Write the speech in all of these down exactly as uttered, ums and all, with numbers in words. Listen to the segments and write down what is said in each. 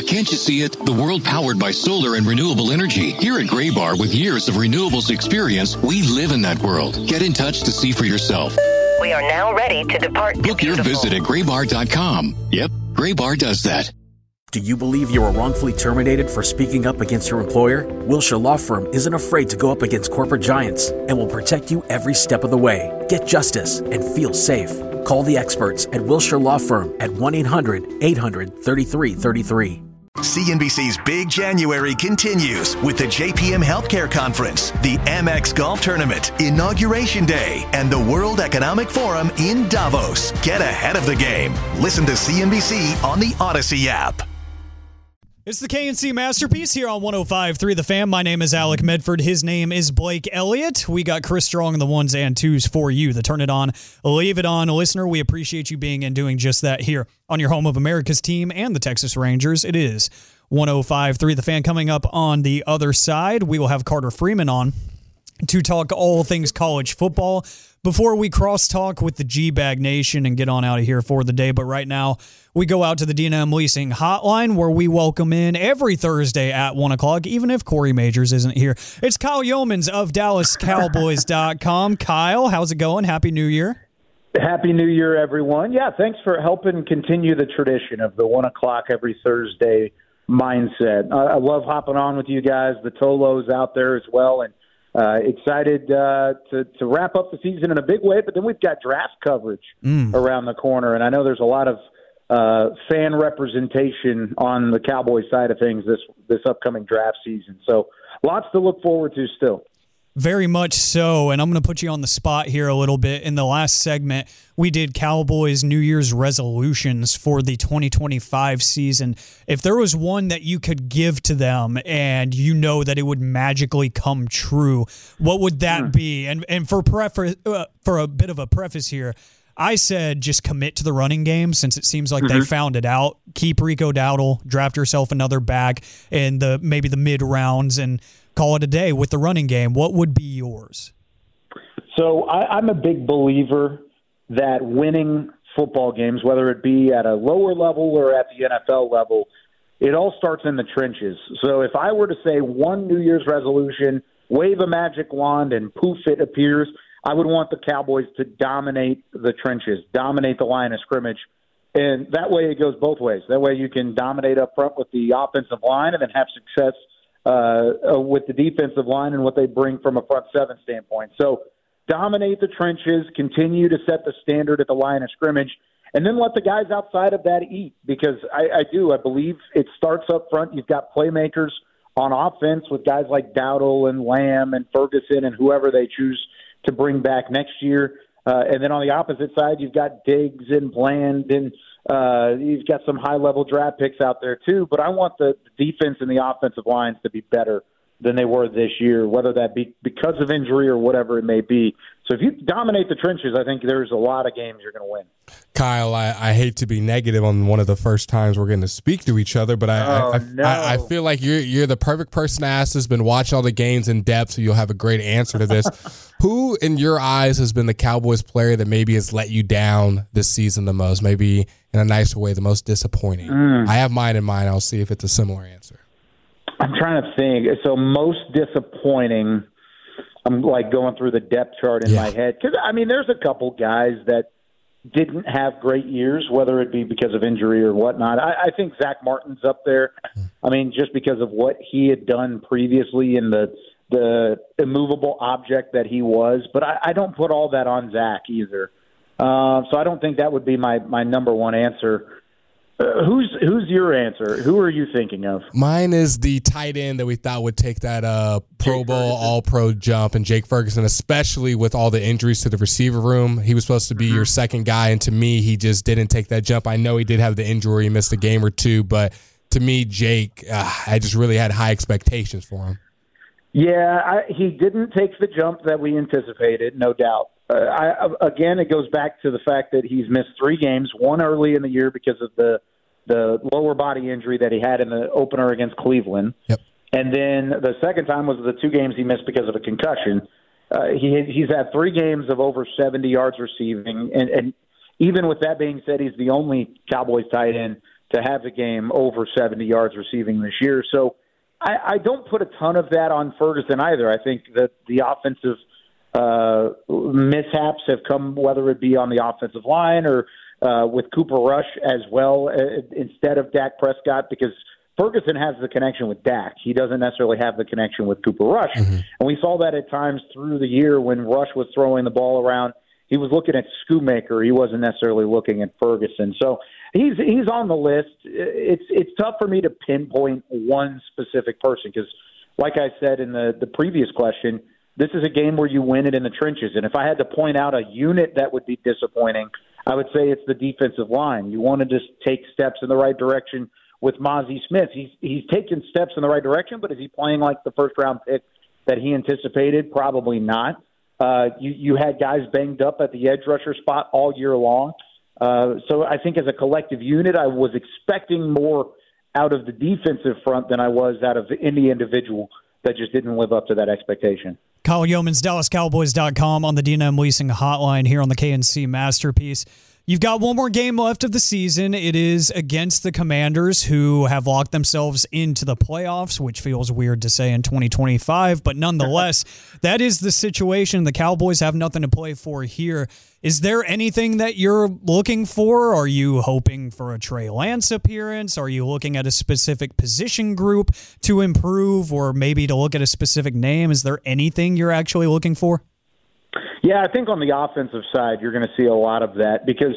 can't you see it? The world powered by solar and renewable energy. Here at Graybar, with years of renewables experience, we live in that world. Get in touch to see for yourself. We are now ready to depart. Book your visit at graybar dot com. Yep, Graybar does that. Do you believe you were wrongfully terminated for speaking up against your employer? Wilshire Law Firm isn't afraid to go up against corporate giants and will protect you every step of the way. Get justice and feel safe. Call the experts at Wilshire Law Firm at one eight hundred eight hundred thirty-three thirty-three. C N B C's Big January continues with the J P M Healthcare Conference, the Amex Golf Tournament, Inauguration Day, and the World Economic Forum in Davos. Get ahead of the game. Listen to C N B C on the Odyssey app. It's the K N C Masterpiece here on one oh five point three The Fan. My name is Alec Medford. His name is Blake Elliott. We got Chris Strong on the ones and twos for you. The Turn It On, Leave It On listener. We appreciate you being and doing just that here on your home of America's team and the Texas Rangers. It is one oh five point three The Fan. Coming up on the other side, we will have Carter Freeman on to talk all things college football before we cross-talk with the G-Bag Nation and get on out of here for the day. But right now, we go out to the D and M Leasing Hotline, where we welcome in every Thursday at one o'clock, even if Corey Majors isn't here. It's Kyle Yeomans of Dallas Cowboys dot com. Kyle, how's it going? Happy New Year. Happy New Year, everyone. Yeah, thanks for helping continue the tradition of the one o'clock every Thursday mindset. I, I love hopping on with you guys. The Tolos out there as well, and Uh, excited uh, to, to wrap up the season in a big way, but then we've got draft coverage mm. around the corner, and I know there's a lot of uh, fan representation on the Cowboys side of things this this upcoming draft season. So lots to look forward to still. Very much so, and I'm going to put you on the spot here a little bit. In the last segment, we did Cowboys New Year's resolutions for the twenty twenty-five season. If there was one that you could give to them and you know that it would magically come true, what would that mm. be? And and for preface, uh, for a bit of a preface here, I said just commit to the running game since it seems like mm-hmm. they found it out. Keep Rico Dowdle, draft yourself another back in the maybe the mid rounds, and call it a day with the running game. What would be yours? So I, I'm a big believer that winning football games, whether it be at a lower level or at the N F L level, it all starts in the trenches. So if I were to say one New Year's resolution, wave a magic wand and poof, it appears, I would want the Cowboys to dominate the trenches, dominate the line of scrimmage. And that way it goes both ways. That way you can dominate up front with the offensive line and then have success uh, with the defensive line and what they bring from a front seven standpoint. So dominate the trenches, continue to set the standard at the line of scrimmage, and then let the guys outside of that eat, because I, I do. I believe it starts up front. You've got playmakers on offense with guys like Dowdle and Lamb and Ferguson and whoever they choose to bring back next year. Uh, and then on the opposite side, you've got Diggs and Bland, and uh, you've got some high-level draft picks out there too. But I want the defense and the offensive lines to be better than they were this year, whether that be because of injury or whatever it may be. So if you dominate the trenches, I think there's a lot of games you're going to win. Kyle, I, I hate to be negative on one of the first times we're going to speak to each other, but I oh, I, no. I, I feel like you're you're the perfect person to ask this, been watching all the games in depth, so you'll have a great answer to this. Who, in your eyes, has been the Cowboys player that maybe has let you down this season the most, maybe in a nicer way, the most disappointing? Mm. I have mine in mind. I'll see if it's a similar answer. I'm trying to think. So most disappointing, I'm like going through the depth chart in yeah. my head. Because, I mean, there's a couple guys that didn't have great years, whether it be because of injury or whatnot. I, I think Zach Martin's up there. I mean, just because of what he had done previously and the the immovable object that he was. But I, I don't put all that on Zach either. Uh, so I don't think that would be my, my number one answer. Uh, who's who's your answer? Who are you thinking of? Mine is the tight end that we thought would take that uh, Pro Jake Bowl, Ferguson. All-Pro jump, and Jake Ferguson, especially with all the injuries to the receiver room. He was supposed to be mm-hmm. your second guy, and to me, he just didn't take that jump. I know he did have the injury, he missed a game or two, but to me, Jake, uh, I just really had high expectations for him. Yeah, I, he didn't take the jump that we anticipated, no doubt. Uh, I, again, it goes back to the fact that he's missed three games, one early in the year because of the the lower body injury that he had in the opener against Cleveland. Yep. And then the second time was the two games he missed because of a concussion. Uh, he he's had three games of over seventy yards receiving, and, and even with that being said, he's the only Cowboys tight end to have a game over seventy yards receiving this year. So I, I don't put a ton of that on Ferguson either. I think that the offensive uh, mishaps have come, whether it be on the offensive line or uh, with Cooper Rush as well uh, instead of Dak Prescott, because Ferguson has the connection with Dak. He doesn't necessarily have the connection with Cooper Rush. Mm-hmm. And we saw that at times through the year when Rush was throwing the ball around. He was looking at Schoonmaker. He wasn't necessarily looking at Ferguson. So he's he's on the list. It's it's tough for me to pinpoint one specific person because, like I said in the, the previous question, this is a game where you win it in the trenches. And if I had to point out a unit that would be disappointing, I would say it's the defensive line. You want to just take steps in the right direction with Mazi Smith. He's he's taken steps in the right direction, but is he playing like the first-round pick that he anticipated? Probably not. Uh, you, you had guys banged up at the edge rusher spot all year long. Uh, so I think as a collective unit, I was expecting more out of the defensive front than I was out of any individual that just didn't live up to that expectation. Kyle Yeomans, Dallas Cowboys dot com on the D and M Leasing Hotline here on the K N C Masterpiece. You've got one more game left of the season. It is against the Commanders, who have locked themselves into the playoffs, which feels weird to say in twenty twenty-five, but nonetheless, that is the situation. The Cowboys have nothing to play for here. Is there anything that you're looking for? Are you hoping for a Trey Lance appearance? Are you looking at a specific position group to improve, or maybe to look at a specific name? Is there anything you're actually looking for? Yeah, I think on the offensive side, you're going to see a lot of that because,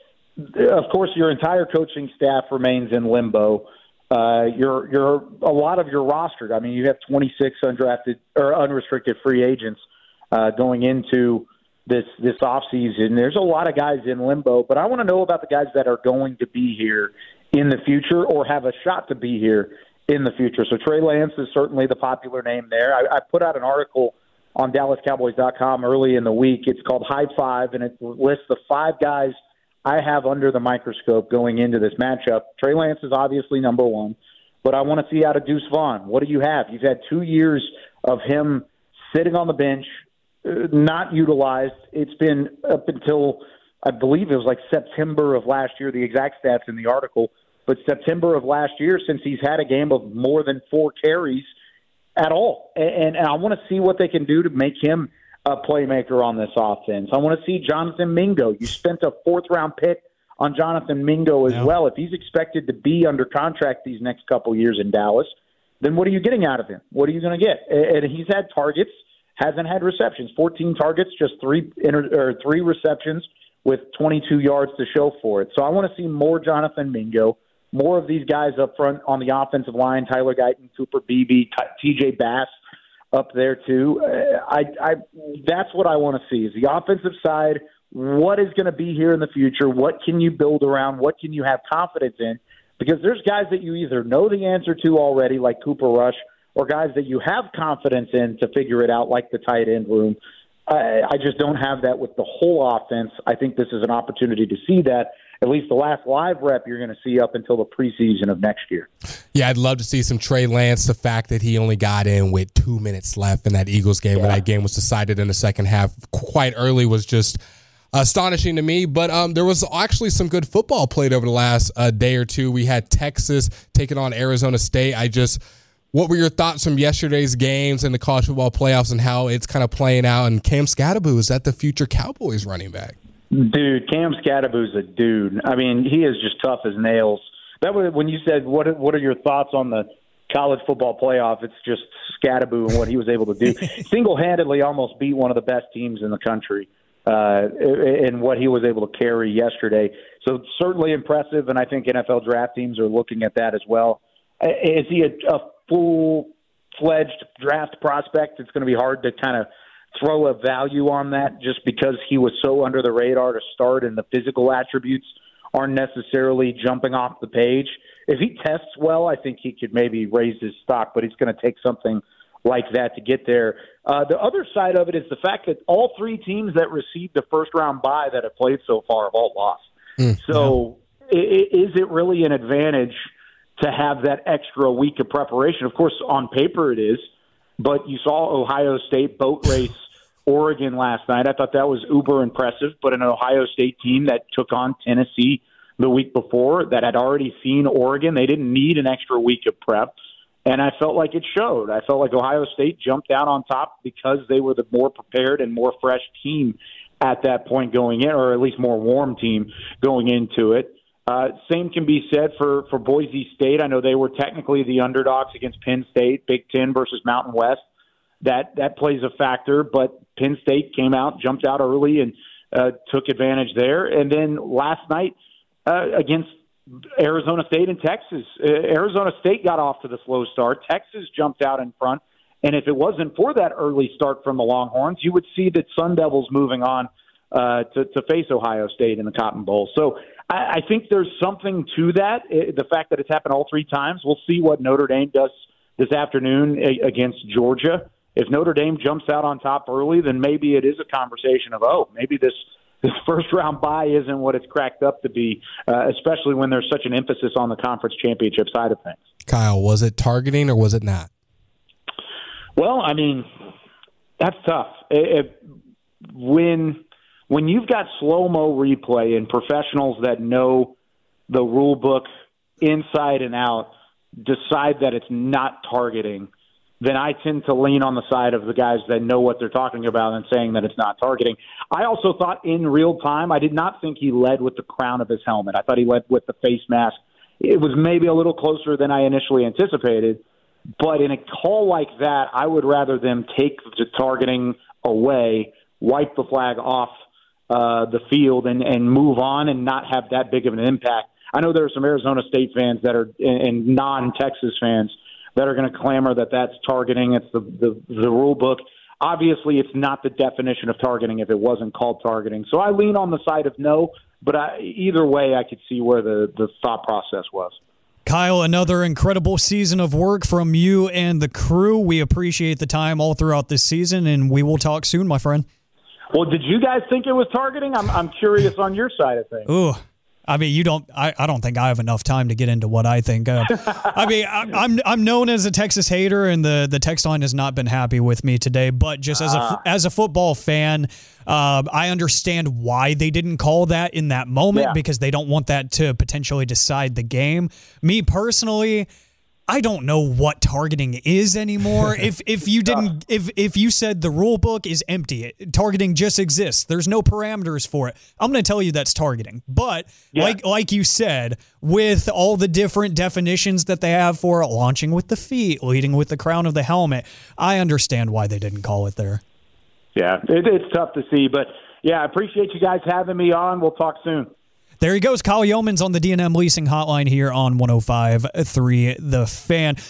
of course, your entire coaching staff remains in limbo. Uh, you're, you're a lot of your roster. I mean, you have twenty-six undrafted or unrestricted free agents uh, going into this this offseason. There's a lot of guys in limbo, but I want to know about the guys that are going to be here in the future or have a shot to be here in the future. So Trey Lance is certainly the popular name there. I, I put out an article on Dallas Cowboys dot com early in the week. It's called High Five, and it lists the five guys I have under the microscope going into this matchup. Trey Lance is obviously number one, but I want to see out of Deuce Vaughn. What do you have? You've had two years of him sitting on the bench, uh, not utilized. It's been up until, I believe it was like September of last year, the exact stats in the article, but September of last year since he's had a game of more than four carries at all. And, and I want to see what they can do to make him a playmaker on this offense. I want to see Jonathan Mingo. You spent a fourth-round pick on Jonathan Mingo as yeah. well. If he's expected to be under contract these next couple of years in Dallas, then what are you getting out of him? What are you going to get? And he's had targets, hasn't had receptions. fourteen targets, just three inter- or three receptions with twenty-two yards to show for it. So I want to see more Jonathan Mingo. More of these guys up front on the offensive line, Tyler Guyton, Cooper Beebe, T J Bass up there too. I, I, that's what I want to see is the offensive side. What is going to be here in the future? What can you build around? What can you have confidence in? Because there's guys that you either know the answer to already, like Cooper Rush, or guys that you have confidence in to figure it out, like the tight end room. I, I just don't have that with the whole offense. I think this is an opportunity to see that. At least the last live rep you're going to see up until the preseason of next year. Yeah, I'd love to see some Trey Lance. The fact that he only got in with two minutes left in that Eagles game, yeah. when that game was decided in the second half quite early, was just astonishing to me. But um, there was actually some good football played over the last uh, day or two. We had Texas taking on Arizona State. I just, what were your thoughts from yesterday's games and the college football playoffs and how it's kind of playing out? And Cam Skattebo, is that the future Cowboys running back? Dude, Cam Skattebo's a dude. I mean, he is just tough as nails. That was when you said, "What? What are your thoughts on the college football playoff?" It's just Skattebo and what he was able to do. Single-handedly, almost beat one of the best teams in the country, uh, and what he was able to carry yesterday. So certainly impressive, and I think N F L draft teams are looking at that as well. Is he a, a full-fledged draft prospect? It's going to be hard to kind of throw a value on that just because he was so under the radar to start and the physical attributes aren't necessarily jumping off the page. If he tests well, I think he could maybe raise his stock, but it's going to take something like that to get there. Uh, the other side of it is the fact that all three teams that received the first-round bye that have played so far have all lost. Mm, so yeah. is it really an advantage to have that extra week of preparation? Of course, on paper it is, but you saw Ohio State boat race Oregon last night. I thought that was uber impressive, but an Ohio State team that took on Tennessee the week before that had already seen Oregon. They didn't need an extra week of prep. And I felt like it showed. I felt like Ohio State jumped out on top because they were the more prepared and more fresh team at that point going in, or at least more warm team going into it. Uh, same can be said for, for Boise State. I know they were technically the underdogs against Penn State, Big Ten versus Mountain West. That that plays a factor, but Penn State came out, jumped out early, and uh, took advantage there. And then last night uh, against Arizona State and Texas. Uh, Arizona State got off to the slow start. Texas jumped out in front. And if it wasn't for that early start from the Longhorns, you would see that Sun Devils moving on uh, to, to face Ohio State in the Cotton Bowl. So I, I think there's something to that, it, the fact that it's happened all three times. We'll see what Notre Dame does this afternoon a, against Georgia. If Notre Dame jumps out on top early, then maybe it is a conversation of, oh, maybe this – this first-round bye isn't what it's cracked up to be, uh, especially when there's such an emphasis on the conference championship side of things. Kyle, was it targeting or was it not? Well, I mean, that's tough. It, it, when when you've got slow-mo replay and professionals that know the rule book inside and out decide that it's not targeting, then I tend to lean on the side of the guys that know what they're talking about and saying that it's not targeting. I also thought in real time, I did not think he led with the crown of his helmet. I thought he led with the face mask. It was maybe a little closer than I initially anticipated. But in a call like that, I would rather them take the targeting away, wipe the flag off uh, the field, and, and move on and not have that big of an impact. I know there are some Arizona State fans that are and non-Texas fans that are going to clamor that that's targeting. It's the, the, the rule book. Obviously, it's not the definition of targeting if it wasn't called targeting. So I lean on the side of no, but I, either way, I could see where the, the thought process was. Kyle, another incredible season of work from you and the crew. We appreciate the time all throughout this season, and we will talk soon, my friend. Well, did you guys think it was targeting? I'm, I'm curious on your side of things. Ooh. I mean, you don't. I, I don't think I have enough time to get into what I think. Uh, I mean, I, I'm I'm known as a Texas hater, and the, the text line has not been happy with me today. But just as a uh. as a football fan, uh, I understand why they didn't call that in that moment, yeah. because they don't want that to potentially decide the game. Me personally, I don't know what targeting is anymore. if if you didn't, if if you said the rule book is empty, targeting just exists. There's no parameters for it. I'm going to tell you that's targeting. But yeah. like like you said, with all the different definitions that they have for it, launching with the feet, leading with the crown of the helmet, I understand why they didn't call it there. Yeah, it, it's tough to see, but yeah, I appreciate you guys having me on. We'll talk soon. There he goes, Kyle Yeomans on the D and M Leasing Hotline here on one oh five point three The Fan.